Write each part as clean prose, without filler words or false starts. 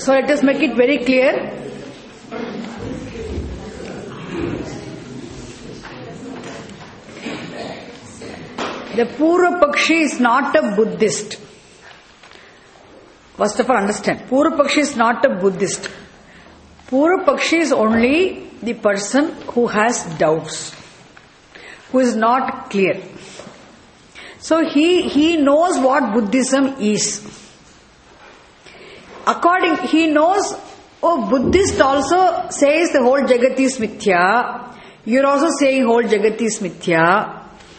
So let us make it very clear. The Purva Pakshi is not a Buddhist. First of all, understand. Purva Pakshi is not a Buddhist. Purva Pakshi is only the person who has doubts, who is not clear. So he knows what Buddhism is. He knows, Buddhist also says the whole Jagat is Mithya. You're also saying whole Jagat is Mithya.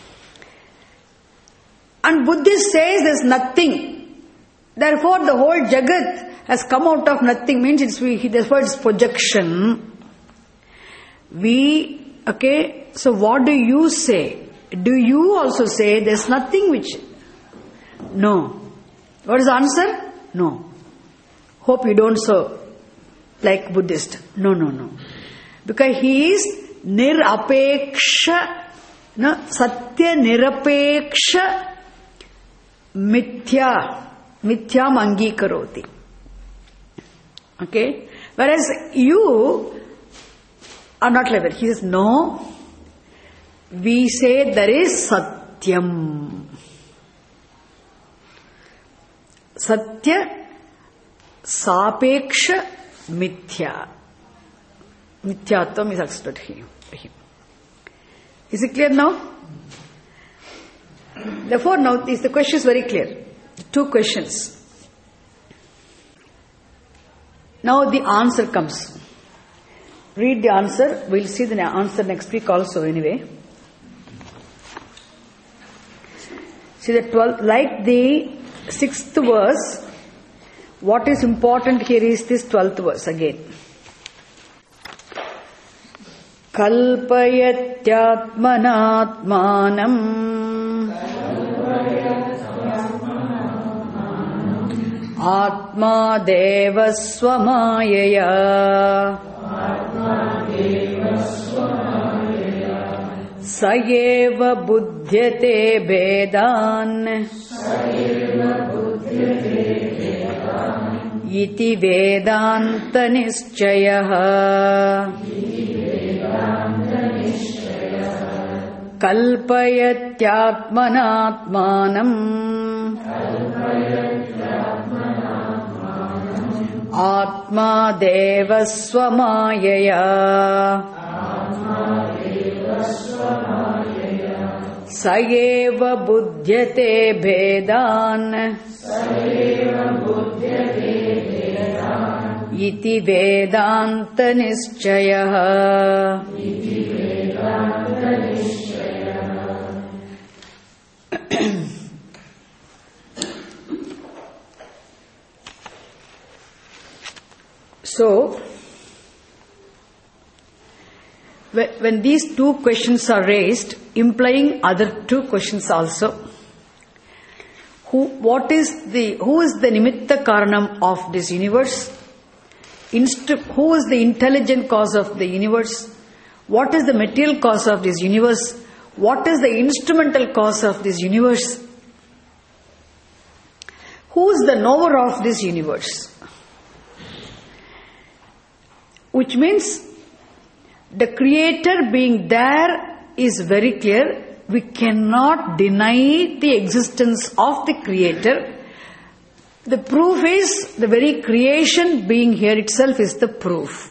And Buddhist says there's nothing. Therefore, the whole Jagat has come out of nothing, means therefore it's projection. So what do you say? Do you also say there's nothing which... No. What is the answer? No. Hope you don't so like Buddhist. No. Because he is nirapeksha, satya nirapeksha mithya. Mithyam angikaroti. Okay? Whereas you are not like that. He says, no. We say there is satyam. Satya sapeksha mithya. Mithyatvam is accepted here. Is it clear now? Therefore, now the question is very clear. Two questions. Now the answer comes. Read the answer. We'll see the answer next week also anyway. See the 12th, like the 6th verse, what is important here is this 12th verse again. Kalpayatyaatmanatmanam Atma deva swamayaya Sayeva buddhyate vedan Iti vedanta nischayah Kalpayatyatmanatmanam Atma deva swamayaya Sayeva buddhyate vedan Iti vedanta nischayah. So, when these two questions are raised, implying other two questions also, who is the nimitta karanam of this universe? Who is the intelligent cause of the universe? What is the material cause of this universe? What is the instrumental cause of this universe? Who is the knower of this universe? Which means the Creator being there is very clear. We cannot deny the existence of the Creator. The proof is the very creation being here itself is the proof.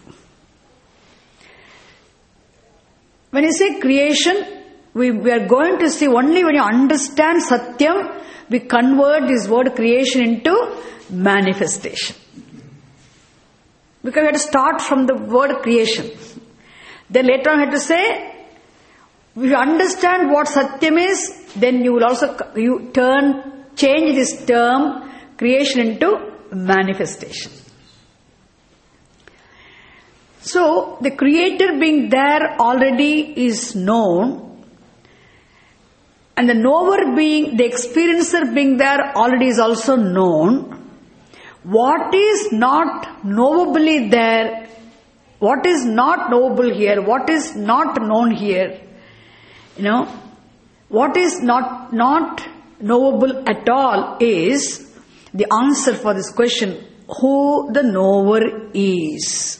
When you say creation, we are going to see only when you understand Satyam, we convert this word creation into manifestation. Because we have to start from the word creation. Then later on we have to say, if you understand what Satyam is, then you will also change this term creation into manifestation. So, the Creator being there already is known, and the knower being, the experiencer being there already is also known. What is not knowably there, what is not knowable here, what is not known here, what is not knowable at all is the answer for this question. who the knower is.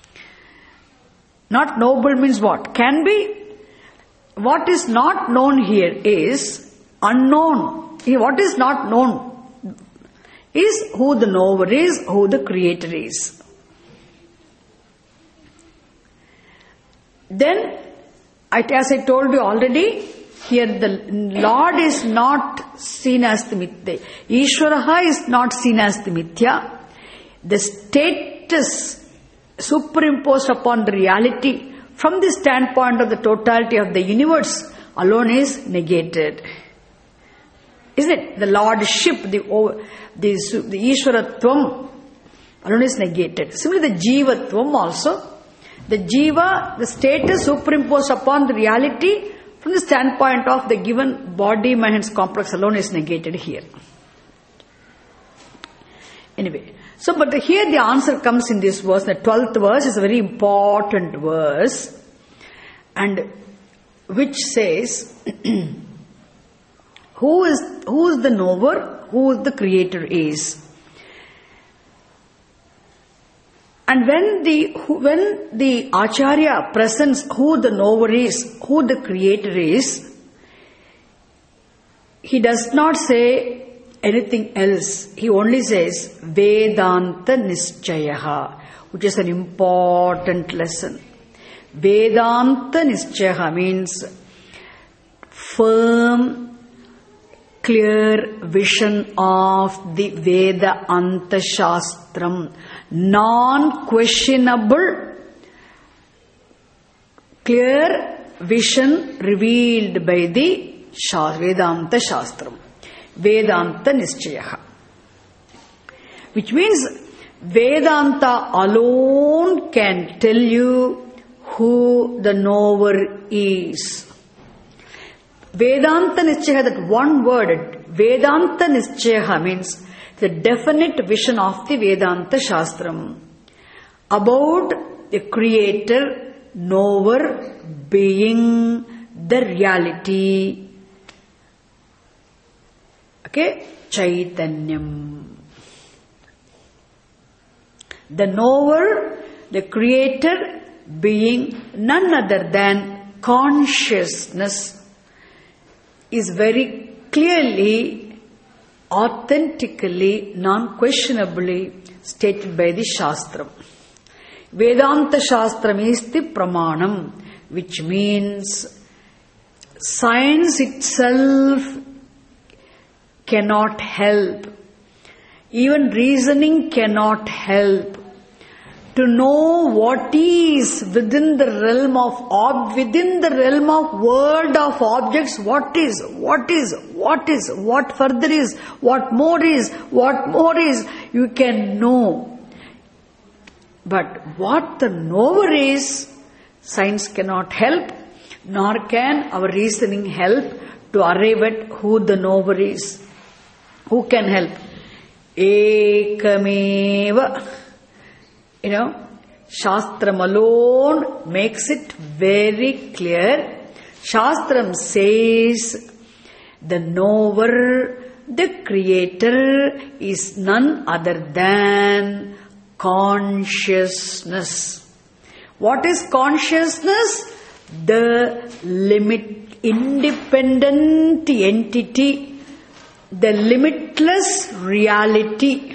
Not knowable means what? Can be. What is not known here is unknown. What is not known is who the knower is, who the creator is. Then, as I told you already, here the Lord is not seen as the Mithya. Ishvaraha is not seen as the Mithya. The status superimposed upon the reality from the standpoint of the totality of the universe alone is negated. Isn't it? The Lordship, the Ishvaratvam alone is negated. Similarly, the Jivatvam also. The Jiva, the status superimposed upon the reality from the standpoint of the given body, mind, hands complex alone is negated here. Anyway, so but here the answer comes in this verse. The 12th verse is a very important verse, and which says, who is the knower, who the creator is. And when the Acharya presents who the knower is, who the creator is, he does not say anything else. He only says Vedanta Nischayaha, which is an important lesson. Vedanta Nischayaha means firm, clear vision of the Vedanta Shastram. Non-questionable, clear vision revealed by the Vedanta Shastram. Vedanta Nischayaha. Which means Vedanta alone can tell you who the knower is. Vedanta Nischayaha, that one word, Vedanta Nischayaha means the definite vision of the Vedanta Shastram about the creator, knower, being, the reality. Okay? Chaitanyam. The knower, the creator, being none other than consciousness is very clearly, authentically, non-questionably stated by the Shastram. Vedanta Shastram is the Pramanam, which means science itself cannot help. Even reasoning cannot help. To know what is within the realm of world of objects, what further is, what more is, you can know. But what the knower is, science cannot help, nor can our reasoning help to arrive at who the knower is. Who can help? Ekameva. Shastram alone makes it very clear. Shastram says the knower, the creator is none other than consciousness. What is consciousness? The independent entity, the limitless reality.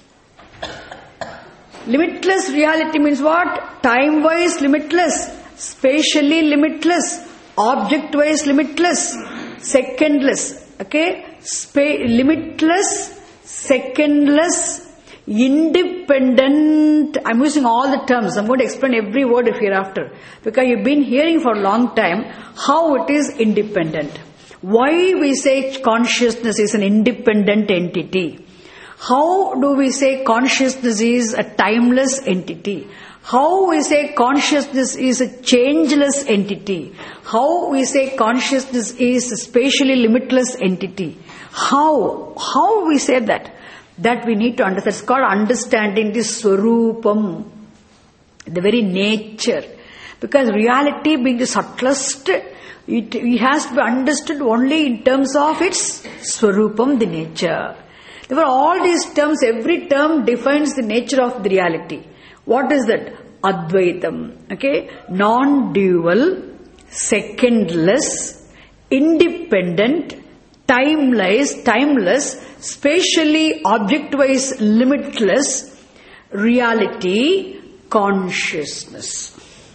Limitless reality means what? Time-wise limitless, spatially limitless, object-wise limitless, secondless. Okay? Limitless, secondless, independent. I'm using all the terms. I'm going to explain every word hereafter, because you've been hearing for a long time how it is independent. Why we say consciousness is an independent entity? How do we say consciousness is a timeless entity? How we say consciousness is a changeless entity? How we say consciousness is a spatially limitless entity? How we say that? That we need to understand. It's called understanding the Swarupam, the very nature. Because reality being the subtlest, it has to be understood only in terms of its Swarupam, the nature. Therefore, all these terms, every term defines the nature of the reality. What is that? Advaitam. Okay? Non-dual, secondless, independent, timeless, spatially, object-wise, limitless, reality, consciousness.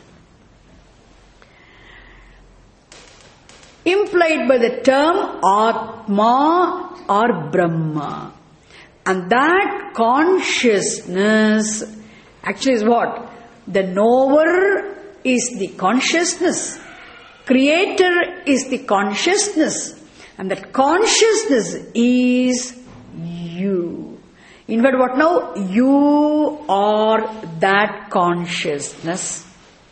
Implied by the term Atma or Brahma. And that consciousness actually is what? The knower is the consciousness. Creator is the consciousness. And that consciousness is you. In fact, what now? You are that consciousness.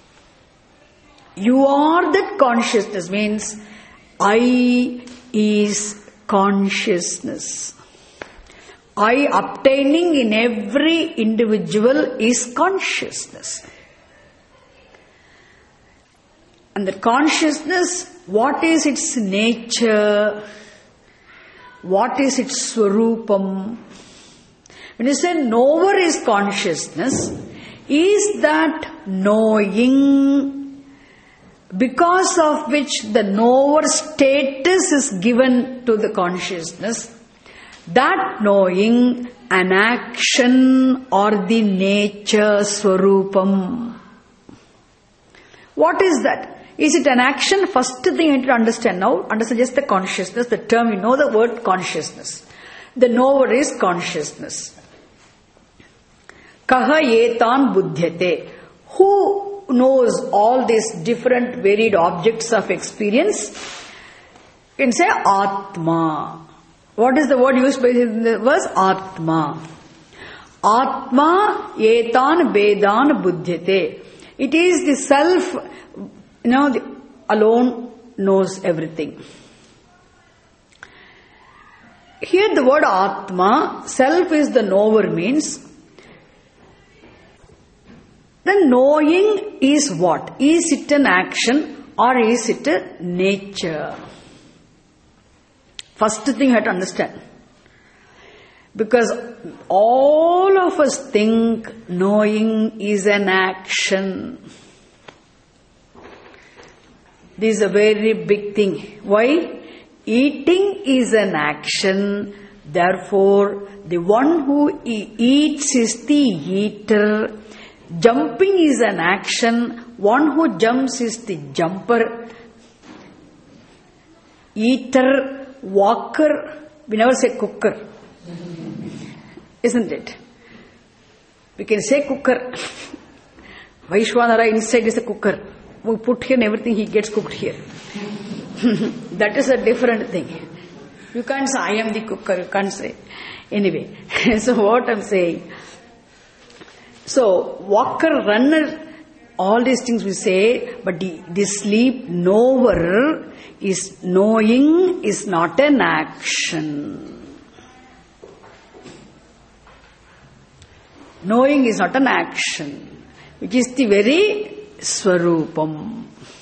You are that consciousness means I is consciousness. I obtaining in every individual is consciousness. And the consciousness, what is its nature? What is its swarupam? When you say knower is consciousness, is that knowing because of which the knower status is given to the consciousness, that knowing an action or the nature swarupam. What is that? Is it an action? First thing you need to understand now, understand just the consciousness, the term, you know the word consciousness. The knower is consciousness. Kaha etan buddhyate. Who knows all these different varied objects of experience? You can say Atma. What is the word used by the verse? Atma. Atma etan vedan buddhyate. It is the self, alone knows everything. Here the word Atma, self is the knower means, then knowing is what? Is it an action or is it a nature? First thing you have to understand. Because all of us think knowing is an action. This is a very big thing. Why? Eating is an action. Therefore, the one who eats is the eater. Jumping is an action. One who jumps is the jumper. Eater, walker. We never say cooker. Isn't it? We can say cooker. Vaishwanara inside is a cooker. We put here and everything he gets cooked here. That is a different thing. You can't say I am the cooker. You can't say. Anyway, so what I'm saying. So, walker, runner, all these things we say, but the sleep knower is knowing is not an action. Knowing is not an action, which is the very swarupam.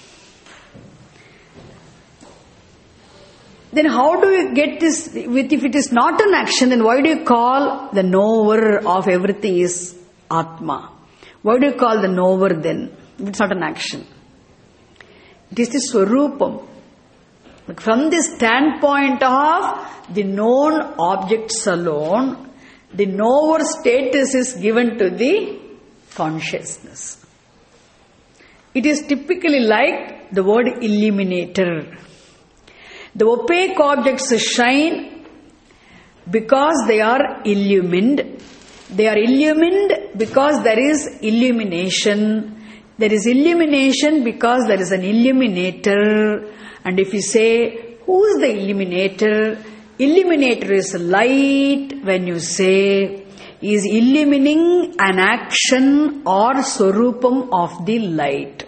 Then how do you get this? If it is not an action, then why do you call the knower of everything is Atma? Why do you call the knower then? It's not an action. It is the swarupam. But from the standpoint of the known objects alone, the knower status is given to the consciousness. It is typically like the word illuminator. The opaque objects shine because they are illumined. They are illumined because there is illumination. There is illumination because there is an illuminator. And if you say, who is the illuminator? Illuminator is light. When you say, is illumining an action or swarupam of the light.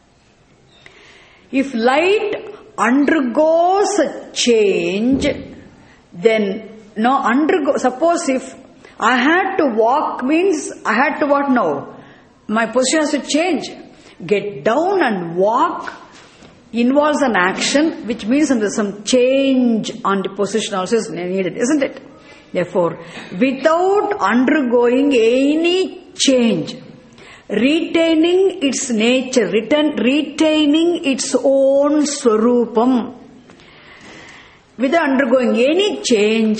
If light undergoes a change, then suppose if I had to walk means I had to what now? My position has to change. Get down and walk involves an action, which means there's some change on the position also is needed, isn't it? Therefore, without undergoing any change, retaining its nature, retaining its own swarupam, without undergoing any change,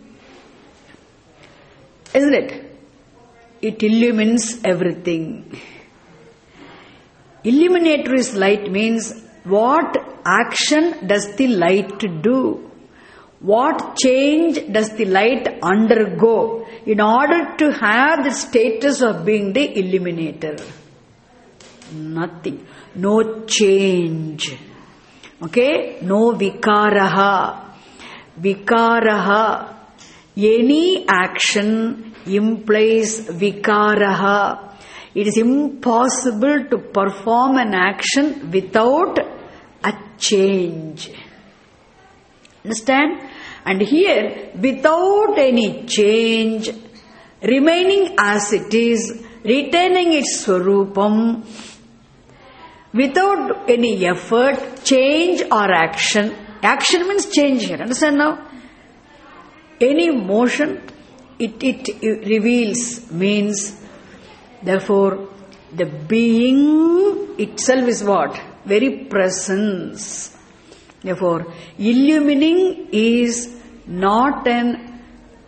isn't it? It illumines everything. Illuminatory light means what action does the light do? What change does the light undergo in order to have the status of being the illuminator? Nothing. No change. Okay? No vikaraha. Vikaraha. Any action implies vikaraha. It is impossible to perform an action without a change. Understand? And here, without any change, remaining as it is, retaining its swarupam, without any effort, change or action. Action means change here. Understand now? Any motion, it reveals, means, therefore, the being itself is what? Very presence. Therefore, illumining is not an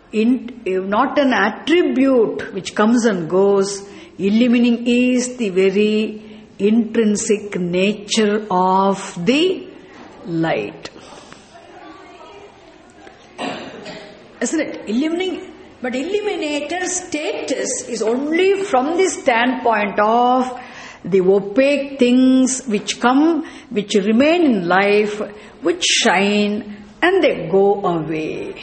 attribute which comes and goes. Illumining is the very intrinsic nature of the light. Isn't it? Illumining, but illuminator's status is only from the standpoint of the opaque things which come, which remain in life, which shine and they go away.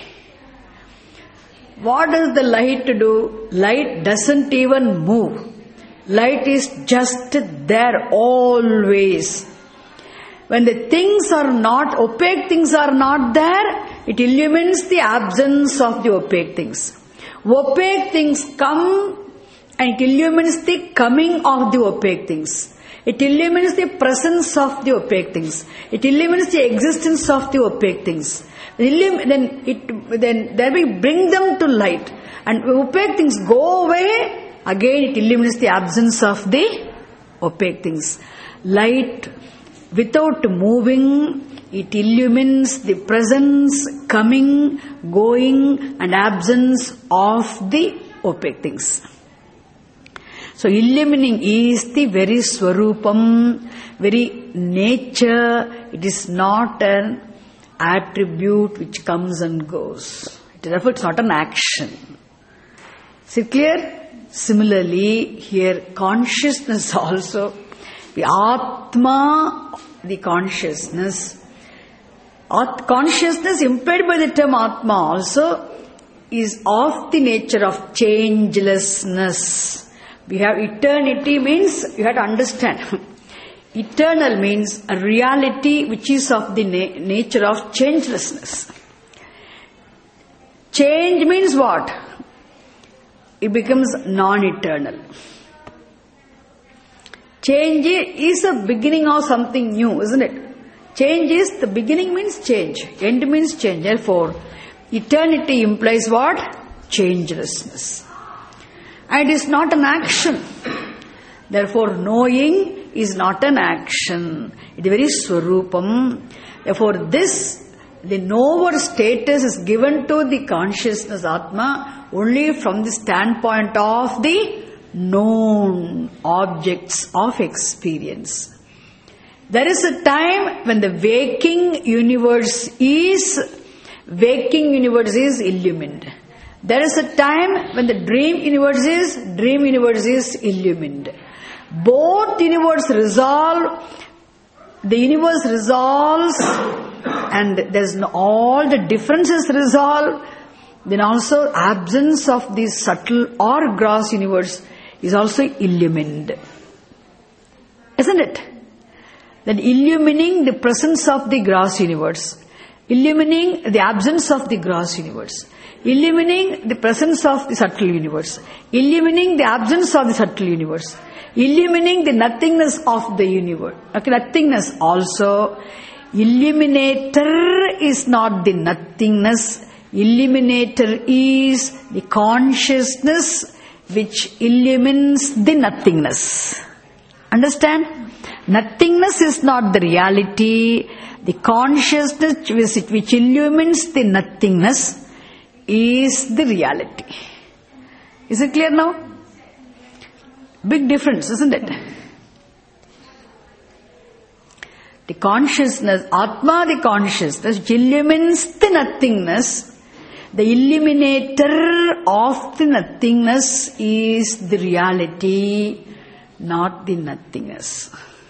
What does the light do? Light doesn't even move. Light is just there always. When the things are not, opaque things are not there, it illumines the absence of the opaque things. Opaque things come and it illumines the coming of the opaque things. It illumines the presence of the opaque things. It illumines the existence of the opaque things. Then we bring them to light. And opaque things go away, again it illumines the absence of the opaque things. Light, without moving, it illumines the presence, coming, going and absence of the opaque things. So illumining is the very swarupam, very nature. It is not an attribute which comes and goes. Therefore, it's not an action. Is it clear? Similarly, here consciousness also, the Atma, the consciousness implied by the term Atma also is of the nature of changelessness. We have eternity means, you have to understand. Eternal means a reality which is of the nature of changelessness. Change means what? It becomes non-eternal. Change is a beginning of something new, isn't it? Change is, the beginning means change. End means change. Therefore, eternity implies what? Changelessness. And it is not an action. Therefore, knowing is not an action. It is very swarupam. Therefore, the knower status is given to the consciousness Atma only from the standpoint of the known objects of experience. There is a time when the waking universe is illumined. There is a time when the dream universe is illumined. Both universe resolve, the universe resolves, and there's all the differences resolve. Then also absence of the subtle or gross universe is also illumined. Isn't it? Then illumining the presence of the gross universe, illumining the absence of the gross universe, illumining the presence of the subtle universe, illumining the absence of the subtle universe, illumining the nothingness of the universe. Okay, nothingness also. Illuminator is not the nothingness. Illuminator is the consciousness which illumines the nothingness. Understand? Nothingness is not the reality. The consciousness which illumines the nothingness is the reality. Is it clear now? Big difference, isn't it? The consciousness, Atma, the consciousness which illumines the nothingness, the illuminator of the nothingness is the reality, not the nothingness.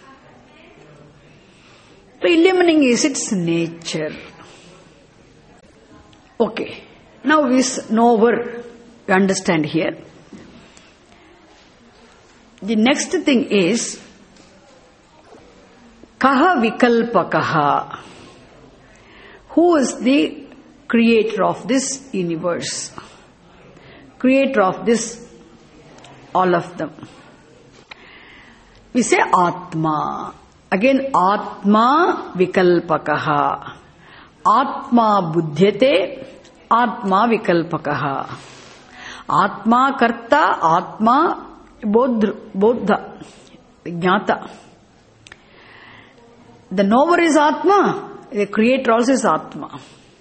So illumining is its nature. Okay. Now this knower, you understand here. The next thing is Kaha Vikalpakaha. Who is the creator of this universe? Creator of this, all of them. We say Atma. Again, Atma Vikalpakaha. Atma Buddhyate, Atma Vikalpakaha. Atma Karta, Atma Bodha, Jnata. The knower is Atma, the creator also is Atma.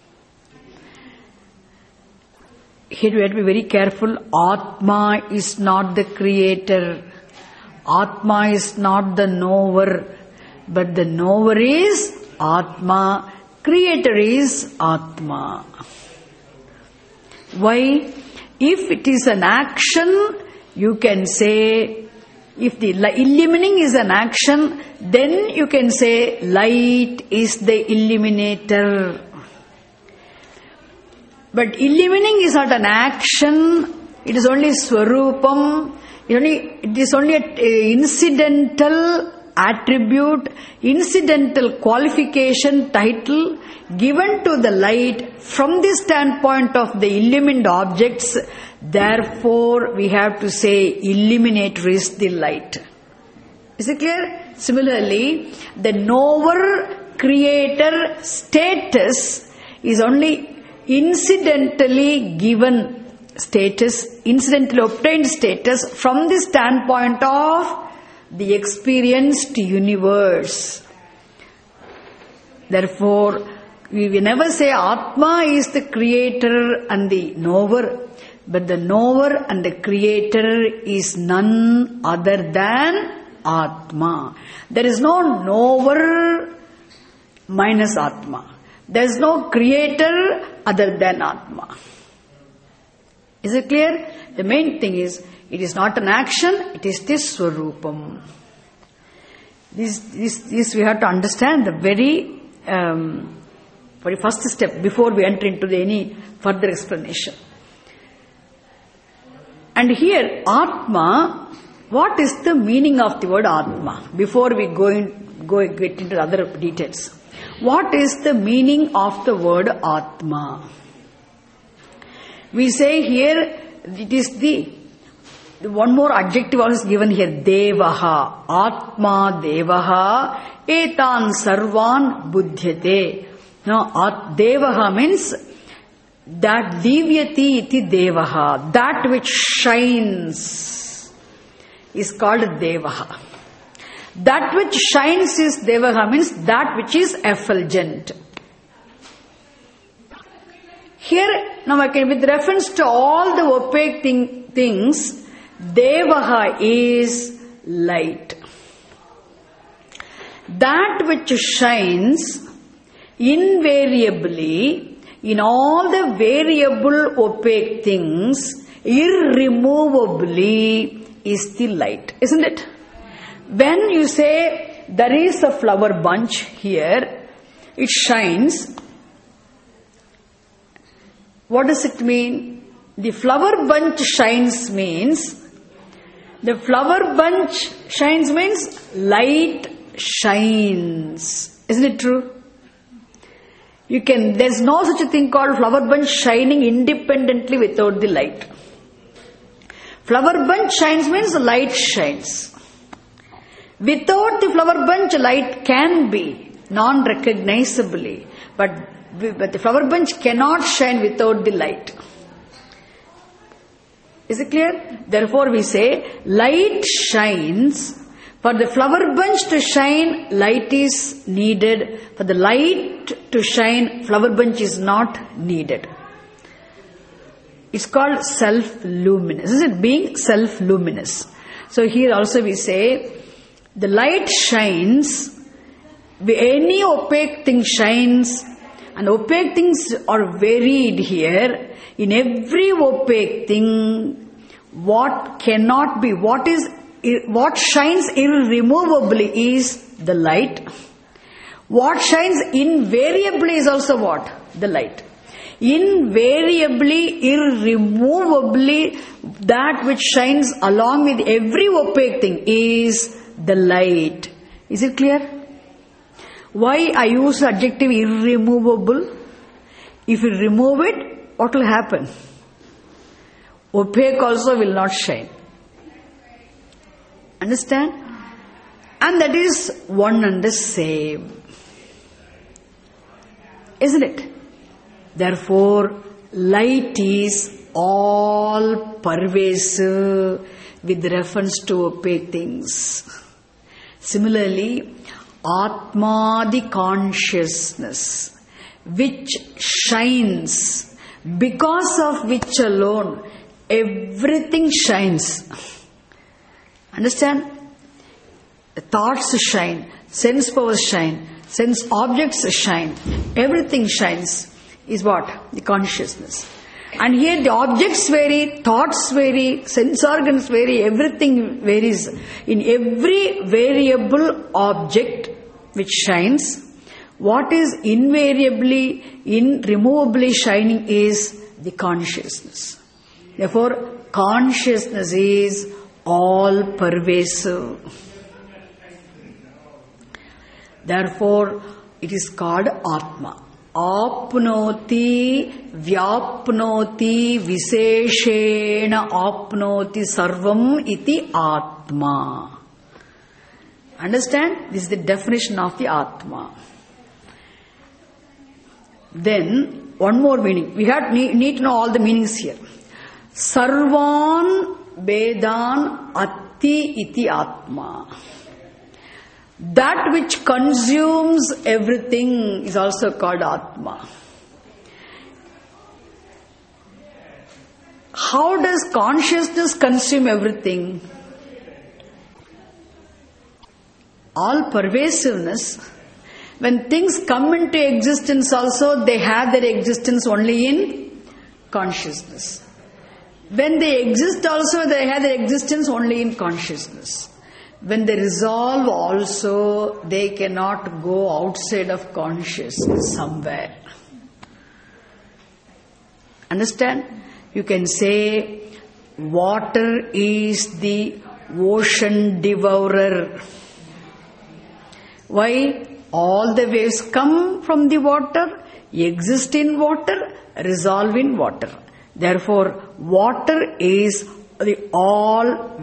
Here we have to be very careful. Atma is not the creator. Atma is not the knower. But the knower is Atma. Creator is Atma. Why? If it is an action, you can say, if the illumining is an action, then you can say light is the illuminator. But illumining is not an action, it is only swarupam, it is only an incidental attribute, incidental qualification, title given to the light from the standpoint of the illumined objects. Therefore, we have to say illuminator is the light. Is it clear? Similarly, the knower creator status is only incidentally given status, incidentally obtained status from the standpoint of the experienced universe. Therefore, we will never say Atma is the creator and the knower, but the knower and the creator is none other than Atma. There is no knower minus Atma. There is no creator other than Atma. Is it clear? The main thing is, it is not an action, it is this Swarupam. This we have to understand the very first step before we enter into any further explanation. And here, Atma, what is the meaning of the word Atma? Before we get into other details. What is the meaning of the word Atma? We say here, it is the one more adjective also is given here, Devaha. Atma Devaha, Etan Sarvan Buddhyate. Now, Devaha means that Divyati iti Devaha, that which shines is called Devaha. That which shines is Devaha, means that which is effulgent. Here, now again, with reference to all the opaque things, Devaha is light. That which shines invariably in all the variable opaque things, irremovably is the light, isn't it? When you say there is a flower bunch here, it shines. What does it mean? The flower bunch shines means, the flower bunch shines means light shines. Isn't it true? There's no such a thing called flower bunch shining independently without the light. Flower bunch shines means light shines. Without the flower bunch, light can be non-recognizably. But But the flower bunch cannot shine without the light. Is it clear? Therefore we say, light shines. For the flower bunch to shine, light is needed. For the light to shine, flower bunch is not needed. It's called self-luminous. Is it being self-luminous? So here also we say, the light shines, any opaque thing shines, and opaque things are varied here. In every opaque thing, what cannot be, what shines irremovably is the light. What shines invariably is also what? The light. Invariably, irremovably, that which shines along with every opaque thing is the light. Is it clear? Why I use the adjective irremovable? If you remove it, what will happen? Opaque also will not shine. Understand? And that is one and the same. Isn't it? Therefore, light is all pervasive with reference to opaque things. Similarly, Atma, the consciousness, which shines, because of which alone everything shines. Understand? The thoughts shine, sense powers shine, sense objects shine, everything shines. Is what? The consciousness. And here the objects vary, thoughts vary, sense organs vary, everything varies. In every variable object which shines, what is invariably, irremovably shining is the consciousness. Therefore, consciousness is all pervasive. Therefore, it is called Atma. Apnoti, vyapnoti, visheshena apnoti sarvam iti Atma. Understand? This is the definition of the Atma. Then, one more meaning. We need to know all the meanings here. Sarvan Vedan Atti iti Atma. That which consumes everything is also called Atma. How does consciousness consume everything? All pervasiveness. When things come into existence also, they have their existence only in consciousness. When they exist also, they have their existence only in consciousness. When they resolve also, they cannot go outside of consciousness somewhere. Understand? You can say, water is the ocean devourer. Why? All the waves come from the water, exist in water, resolve in water. Therefore, water is the all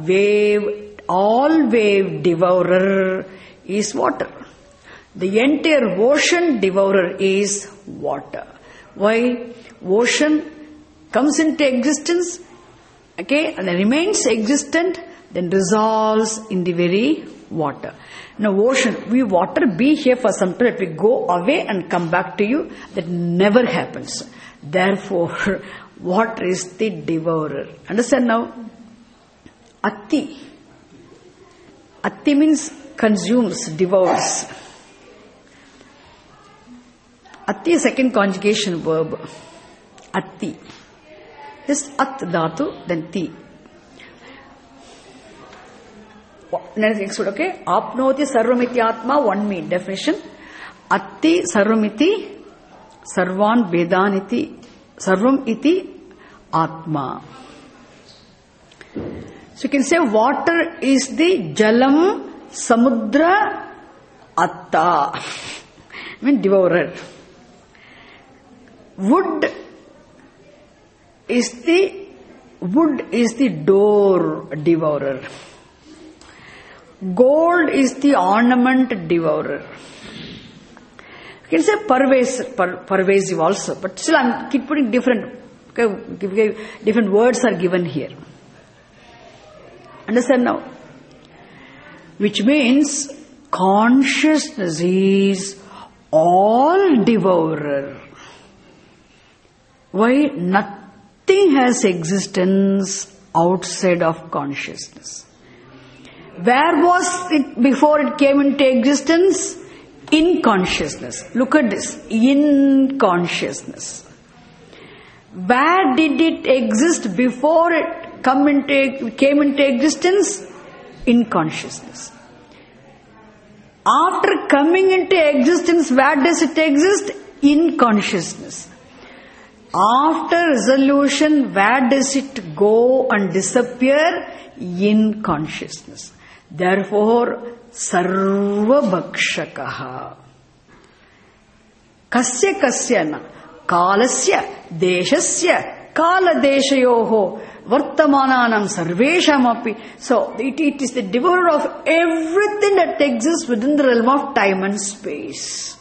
wave devourer is water. The entire ocean devourer is water. Why? Ocean comes into existence, okay, and then remains existent, then dissolves in the very water. Now ocean, water be here for some time, we go away and come back to you, that never happens. Therefore, water is the devourer. Understand now? Atti. Atti means consumes, devours. Atti is second conjugation verb. Atti. Just at dhatu, then ti. Next word, okay? Apnoti sarvamiti atma, one mean definition. Atti sarvamiti, sarvan vedaniti, sarvam iti atma. So you can say water is the jalam samudra atta. I mean devourer. Wood is the door devourer. Gold is the ornament devourer. You can say pervasive also, but still I'm keep putting different words are given here. Understand now? Which means consciousness is all devourer. Why? Nothing has existence outside of consciousness. Where was it before it came into existence? In consciousness. Look at this. In consciousness. Where did it exist before it came into existence? In consciousness. After coming into existence, where does it exist? In consciousness. After resolution, where does it go and disappear? In consciousness. Therefore, sarva bhakshakaha. Kasya kasyana kalasya deshasya kaladeshayoho vartamananam sarveshamapi. So, it is the devourer of everything that exists within the realm of time and space.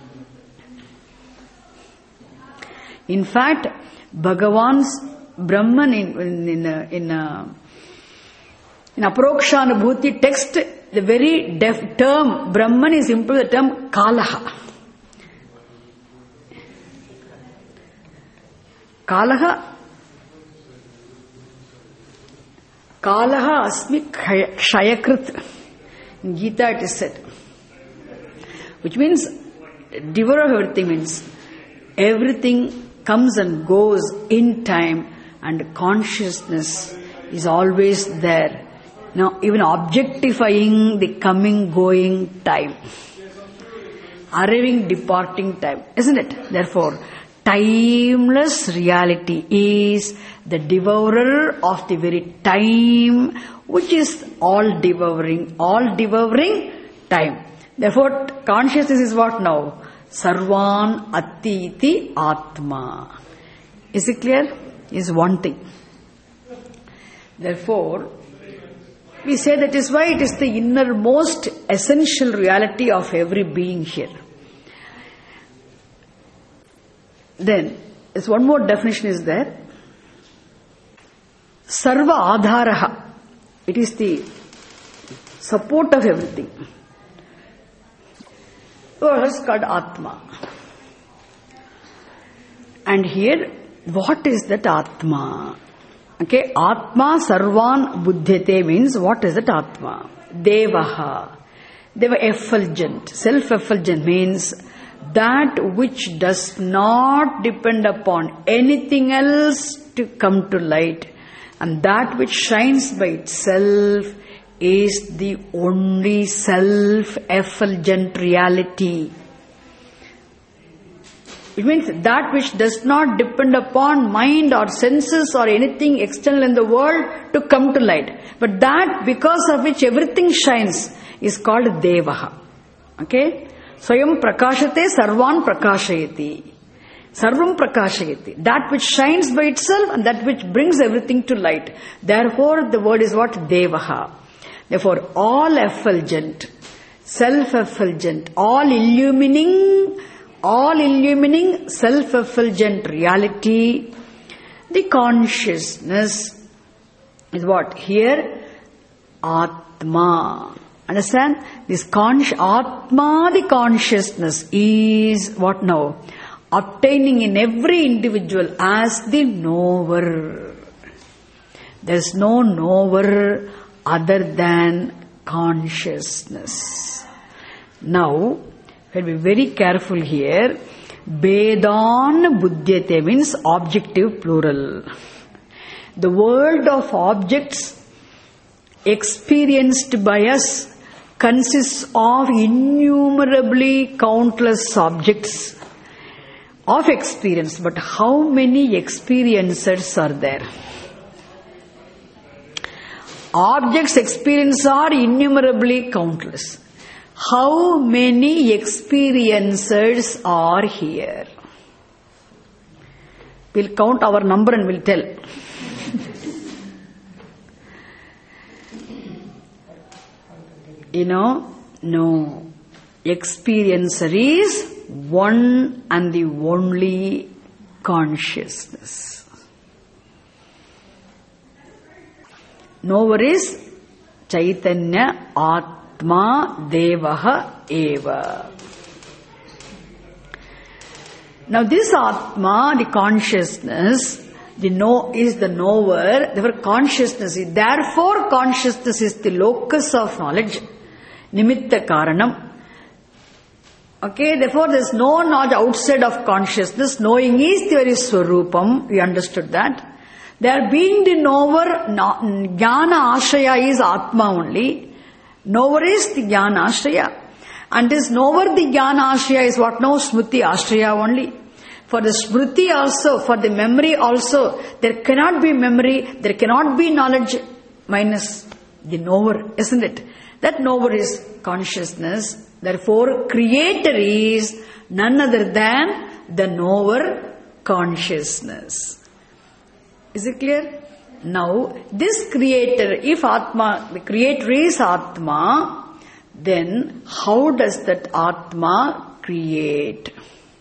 In fact, Bhagavan's Brahman in Aprokshanubhuti text, the very term Brahman is simply the term Kalaha. Kalaha asmi kshayakrit. In Gita it is said. Which means, devourer of everything means everything comes and goes in time, and consciousness is always there. Now, even objectifying the coming, going time. Arriving, departing time. Isn't it? Therefore, timeless reality is the devourer of the very time, which is all devouring time. Therefore, consciousness is what now? Sarvan Atiti Atma. Is it clear? Is one thing. Therefore, we say that is why it is the innermost essential reality of every being here. Then, there's one more definition is there. Sarva Adharaha. It is the support of everything. Or it's called Atma. And here, what is that Atma? Okay, Atma Sarvan Buddhyate means what is that Atma? Devaha. Deva effulgent. Self-effulgent means that which does not depend upon anything else to come to light, and that which shines by itself is the only self-effulgent reality. It means that which does not depend upon mind or senses or anything external in the world to come to light. But that because of which everything shines is called Devaha. Okay? Swayam prakashate sarvan prakashayati. Sarvam prakashayati. That which shines by itself and that which brings everything to light. Therefore, the word is what? Devaha. Therefore, all effulgent, self-effulgent, all illumining, self-effulgent reality, the consciousness is what? Here, Atma. Understand? This Atma, the consciousness, is what now? Obtaining in every individual as the knower. There is no knower other than consciousness. Now, we'll be very careful here. Bedan Buddhyate means objective plural. The world of objects experienced by us consists of innumerably countless objects of experience. But how many experiencers are there? Objects experienced are innumerably countless. How many experiencers are here? We'll count our number and we'll tell. No. Experiencer is one and the only consciousness. Knower is Chaitanya Atma Devaha Eva. Now this Atma, the consciousness, the know is the knower, therefore consciousness is, therefore consciousness is the locus of knowledge, nimitta karanam. Okay, therefore there is no knowledge outside of consciousness, knowing is the very swarupam, we understood that. There being the knower, jnana ashraya is Atma only, knower is the jnana ashraya. And this knower, the jnana ashraya is what now? Smriti ashraya only. For the smriti also, for the memory also, there cannot be memory, there cannot be knowledge minus the knower, isn't it? That knower is consciousness. Therefore, creator is none other than the knower consciousness. Is it clear? Now, this creator, if Atma, the creator is Atma, then how does that Atma create?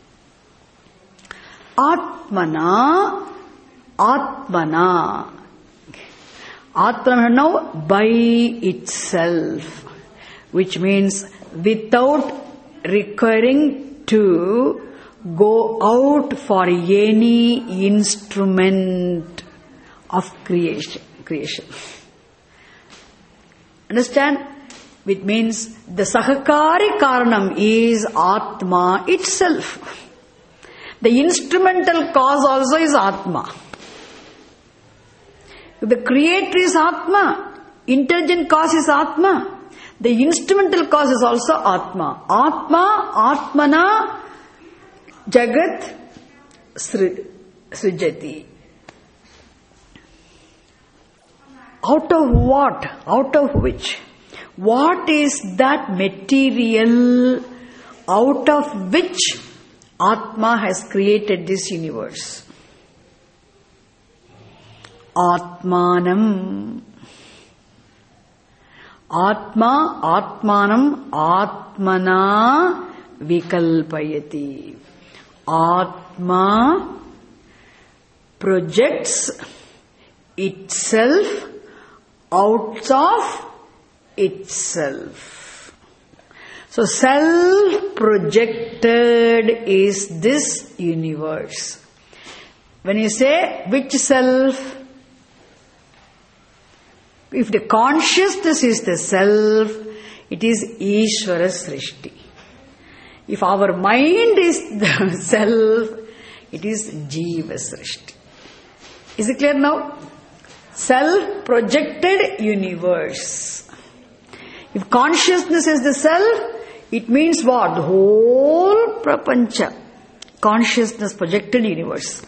Atmana, Atmana. Atmana now by itself, which means without requiring to go out for any instrument of creation. Understand? Which means the Sahakari Karanam is Atma itself. The instrumental cause also is Atma. The creator is Atma. Intelligent cause is Atma. The instrumental cause is also Atma. Atma, Atmana, Jagat, Srijati. Out of what? Out of which? What is that material out of which Atma has created this universe? Atmanam. Atma, Atmanam, Atmana Vikalpayati. Atma projects itself out of itself. So self-projected is this universe. When you say which self, if the consciousness is the self, it is Ishvara Srishti. If our mind is the self, it is Jiva Srishti. Is it clear now? Self-projected universe. If consciousness is the self, it means what? The whole prapancha. Consciousness projected universe.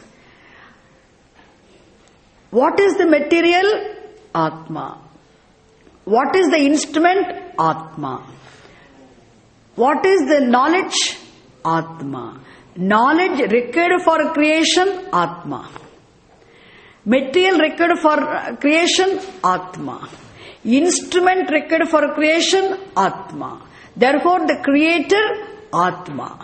What is the material? Atma. What is the instrument? Atma. What is the knowledge? Atma. Knowledge required for creation? Atma. Material required for creation? Atma. Instrument required for creation? Atma. Therefore, the creator? Atma.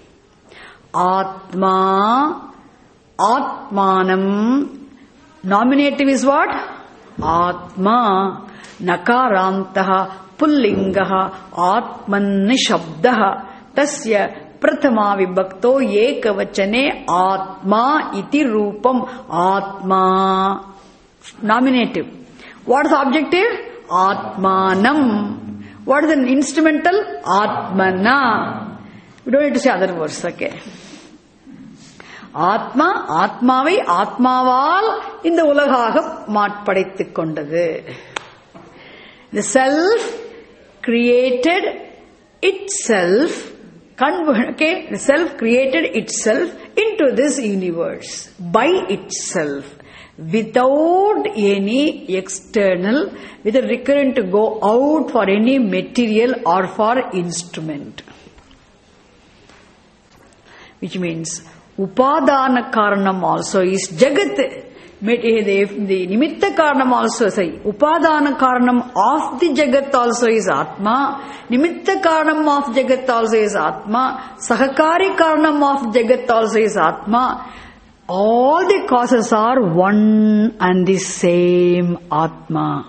Atma. Atmanam. Nominative is what? Atma. Nakarantaha. Pullingaha. Atman shabdaha. Tasya Prathama Vibhakto Ekavachane Atma iti Rupam. Atma. Nominative. What is the objective? Atmanam. What is the instrumental? Atmana. We don't need to say other words, okay? Atma, Atmavai, Atmaval in the ulagaga maatpadaithu kondadu. The self created itself, okay? The self created itself into this universe by itself, without any external, without requiring to go out for any material or for instrument. Which means Upadana Karanam also is Jagat. The Nimitta Karanam also is Upadana Karanam of the Jagat also is Atma. Nimitta Karanam of Jagat also is Atma. Sahakari Karanam of Jagat also is Atma. All the causes are one and the same Atma.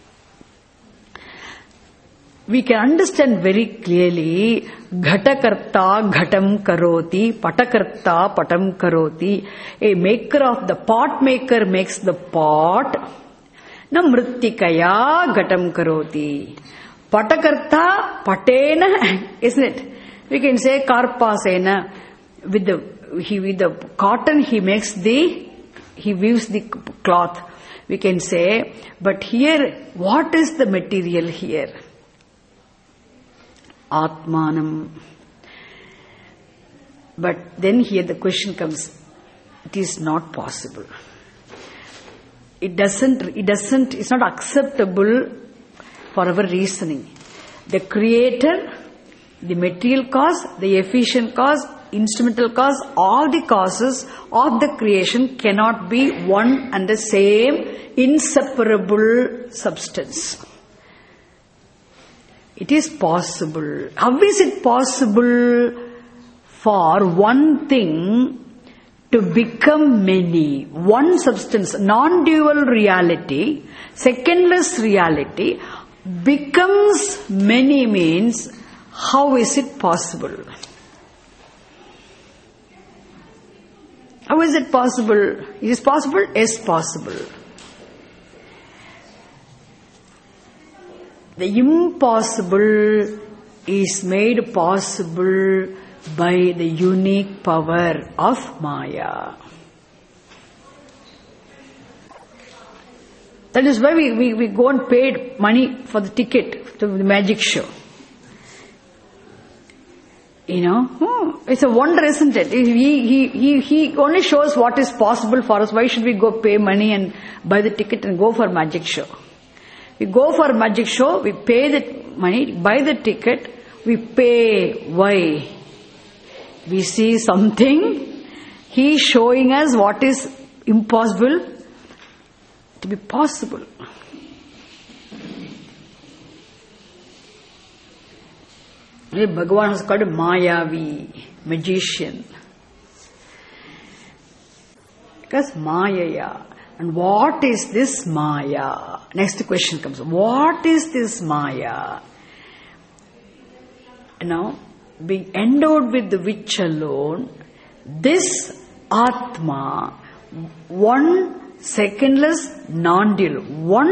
We can understand very clearly Ghatakarta Ghatam Karoti, Patakarta Patam Karoti. A maker of the pot maker makes the pot. Na Mrittikaya Ghatam Karoti. Patakarta Patena, isn't it? We can say Karpasena. With the cotton he weaves the cloth. We can say, but here, what is the material here? Atmanam. But then here the question comes, it is not possible. It's not acceptable for our reasoning. The creator, the material cause, the efficient cause, instrumental cause, all the causes of the creation cannot be one and the same inseparable substance. It is possible. How is it possible for one thing to become many? One substance, non-dual reality, secondless reality, becomes many means, how is it possible? How is it possible? Is it possible? Yes, possible. The impossible is made possible by the unique power of Maya. That is why we go and pay money for the ticket to the magic show. It's a wonder, isn't it? He only shows what is possible for us. Why should we go pay money and buy the ticket and go for magic show? We go for magic show, we pay the money, buy the ticket, we pay. Why? We see something. He is showing us what is impossible to be possible. Bhagavan was called Mayavi, magician. Because Mayaya. And what is this Maya? Next question comes. What is this Maya? Being endowed with the which alone, this Atma, one secondless non-dual,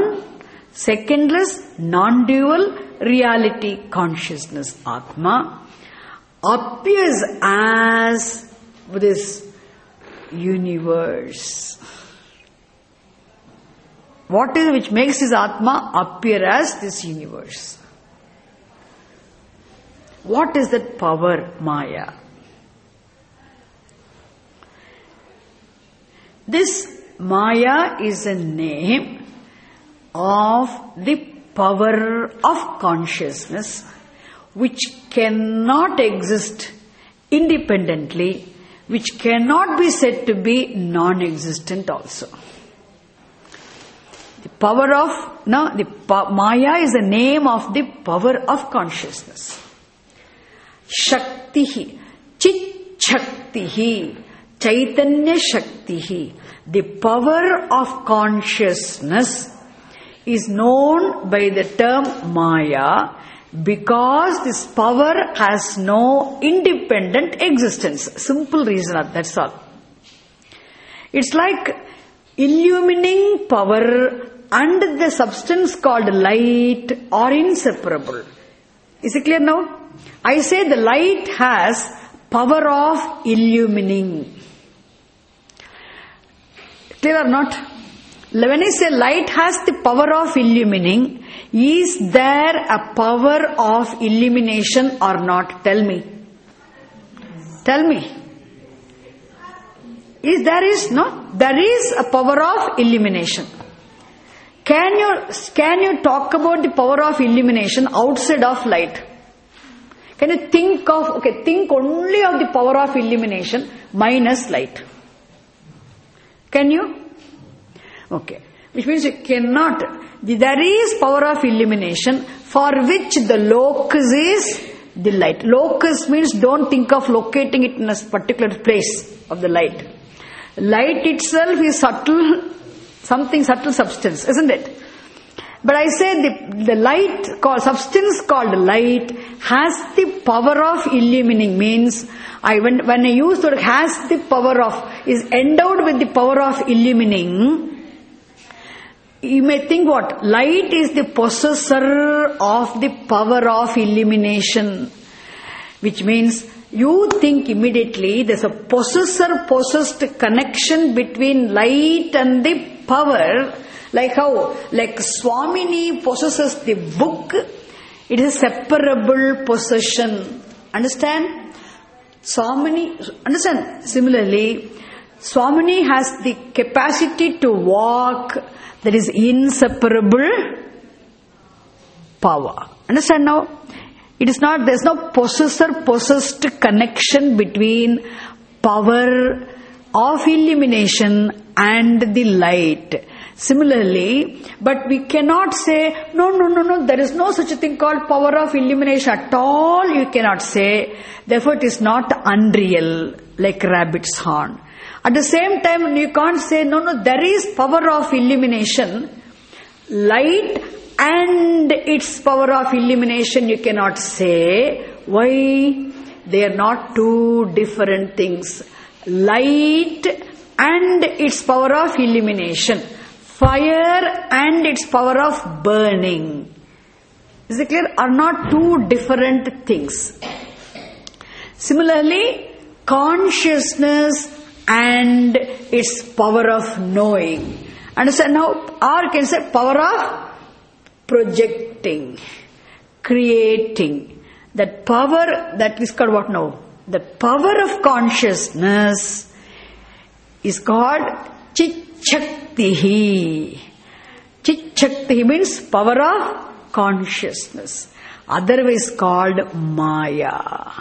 reality consciousness Atma, appears as this universe. What is it which makes his Atma appear as this universe? What is that power, Maya? This Maya is a name of the power of consciousness which cannot exist independently, which cannot be said to be non-existent also. Maya is the name of the power of consciousness. Shaktihi, Chit Shaktihi, Chaitanya Shaktihi. The power of consciousness is known by the term Maya because this power has no independent existence. Simple reason, that's all. It's like illumining power and the substance called light are inseparable. Is it clear now? I say the light has power of illumining. Clear or not? When I say light has the power of illumining, is there a power of illumination or not? Tell me. Tell me. There is a power of illumination. Can you talk about the power of illumination outside of light? Can you think only of the power of illumination minus light. Can you? Okay. Which means you cannot. There is power of illumination for which the locus is the light. Locus means don't think of locating it in a particular place of the light. Light itself is subtle substance, isn't it? But I say the light substance called light has the power of illumining. Means when I use the word has the power of, is endowed with the power of illumining. You may think what? Light is the possessor of the power of illumination. Which means you think immediately there's a possessor-possessed connection between light and the power. Like how? Like Swamini possesses the book. It is a separable possession. Understand? Understand? Similarly, Swamini has the capacity to walk. That is inseparable power. Understand now? There's no possessor-possessed connection between power of illumination and the light. Similarly, but we cannot say, no, there is no such a thing called power of illumination at all, you cannot say. Therefore, it is not unreal, like rabbit's horn. At the same time, you can't say, no, there is power of illumination. Light and its power of illumination, you cannot say. Why? They are not two different things. Light and its power of illumination. Fire and its power of burning. Is it clear? Are not two different things. Similarly, consciousness and its power of knowing. Understand now? Or can say power of projecting, creating. That power, that is called what now? The power of consciousness is called Chit-Shakti. Chit-Shakti means power of consciousness. Otherwise called Maya.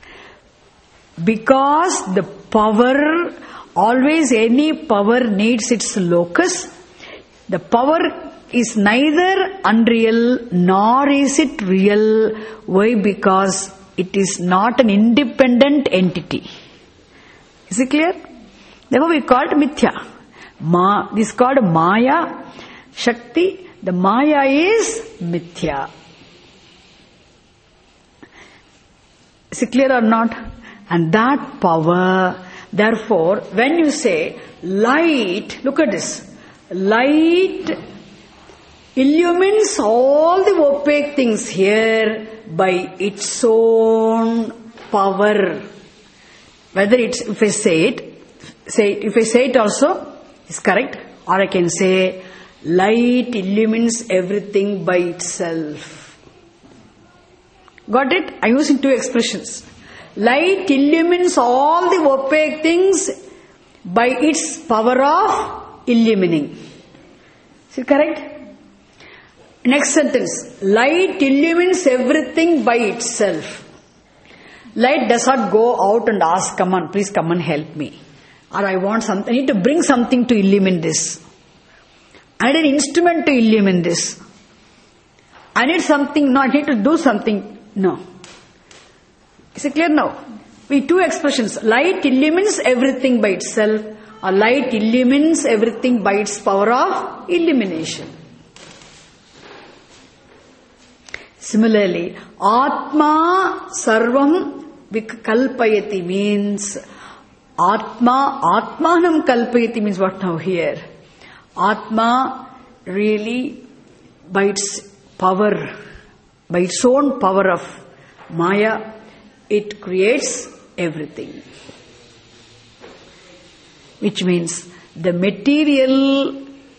Because the power, always any power needs its locus. The power is neither unreal nor is it real. Why? Because it is not an independent entity. Is it clear? Therefore we call it Mithya. This is called Maya. Shakti. The Maya is Mithya. Is it clear or not? And that power, therefore, when you say light, look at this. Light illumines all the opaque things here by its own power. Whether it's, if I say it also is correct, or I can say light illumines everything by itself. Got it? I'm using two expressions. Light illumines all the opaque things by its power of illumining. Is it correct? Next sentence. Light illumines everything by itself. Light does not go out and ask, come on, please come and help me. Or I need to bring something to illumine this. I need an instrument to illumine this. I need something, no, I need to do something. No. Is it clear now? We two expressions. Light illumines everything by itself, or light illumines everything by its power of illumination. Similarly, Atma Sarvam Kalpayati means Atmanam Kalpayati means what now here? Atma really by its power, by its own power of Maya, it creates everything. Which means the material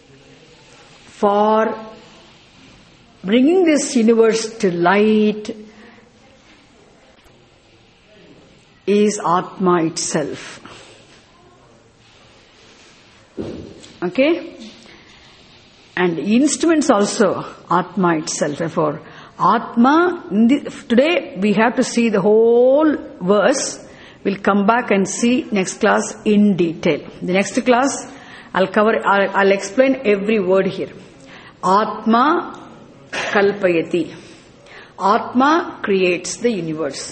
for bringing this universe to light is Atma itself. Okay? And instruments also Atma itself. Therefore, Atma, today we have to see the whole verse. We'll come back and see next class in detail. The next class, I'll explain every word here. Atma kalpayati. Atma creates the universe.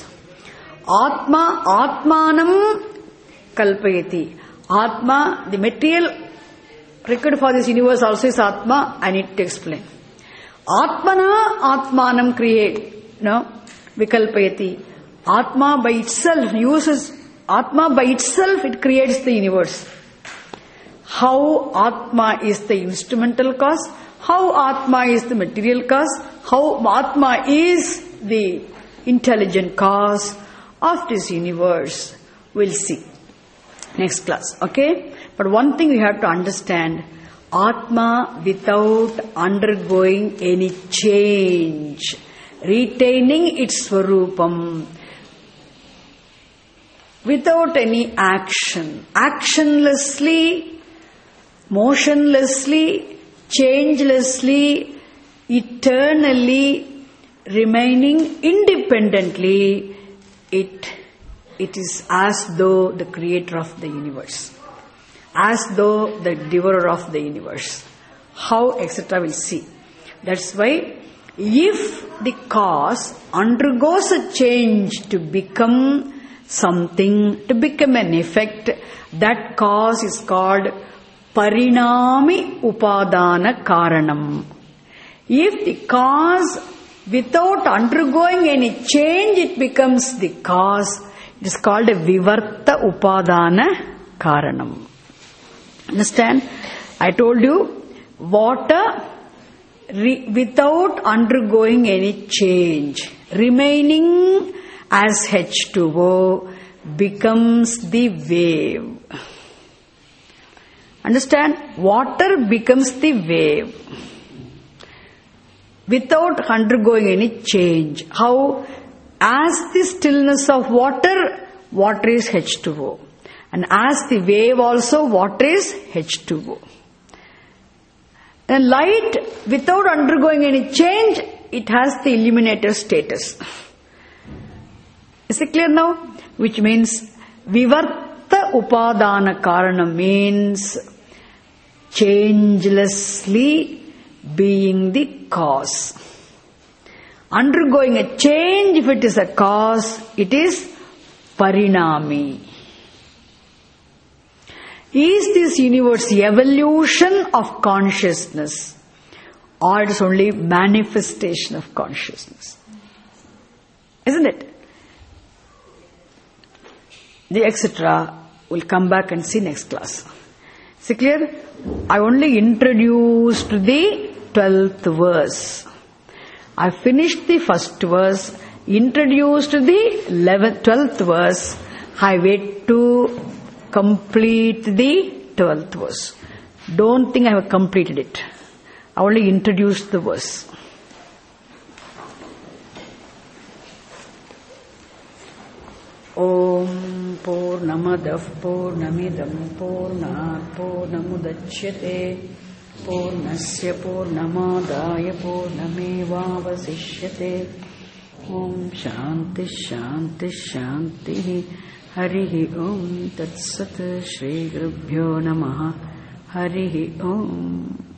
Atmanam kalpayati. Atma, the material required for this universe also is Atma. I need to explain. Atmana Atmanam create. No? Vikalpayati. Atma by itself it creates the universe. How Atma is the instrumental cause, how Atma is the material cause, how Atma is the intelligent cause of this universe. We'll see next class, okay? But one thing we have to understand, Atma without undergoing any change, retaining its Swarupam, without any action, actionlessly, motionlessly, changelessly, eternally remaining independently, it is as though the creator of the universe, as though the devourer of the universe. How, etc. we'll see. That's why if the cause undergoes a change to become something, to become an effect, that cause is called Parinami Upadana Karanam. If the cause, without undergoing any change, it becomes the cause, it is called a Vivarta Upadana Karanam. Understand? I told you, water without undergoing any change, remaining as H2O, becomes the wave. Understand? Water becomes the wave without undergoing any change. How? As the stillness of water, water is H2O. And as the wave also, water is H2O. Then light, without undergoing any change, it has the illuminator status. Is it clear now? Which means Vivarta Upadana Karanam means changelessly being the cause. Undergoing a change, if it is a cause, it is Parinami. Is this universe evolution of consciousness, or it is only manifestation of consciousness? Isn't it? The etc. will come back and see next class. Is it clear? I only introduced the 12th verse. I finished the first verse, introduced the 12th verse. I wait to complete the 12th verse. Don't think I have completed it. I only introduced the verse. Om Purnamadah Purnamidam Purnat Purnamudachyate Purnasya Purnamadaya Purnamevavasishyate. Om Shanti Shanti Shanti. Harihi Om Tat Sat Shri Gurubhyo Namaha. Harihi Om.